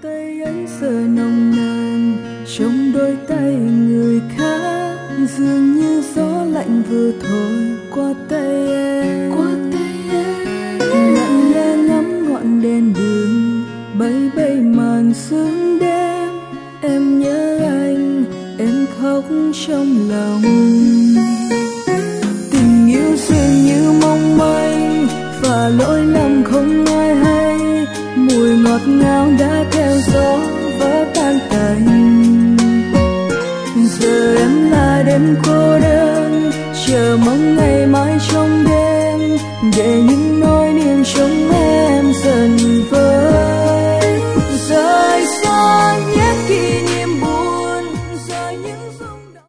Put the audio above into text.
tay ấy giờ nồng nàn trong đôi tay người khác, dường như gió lạnh vừa thổi qua tay em. Lặng lẽ ngắm ngọn đèn đường bay bay màn sương đêm, em nhớ anh, em khóc trong lòng. Tình yêu dường như mong manh và lỗi lầm không ai hay, mùi ngọt ngào đã theo gió vỡ tan tành. Giờ em là đêm cô đơn chờ mong ngày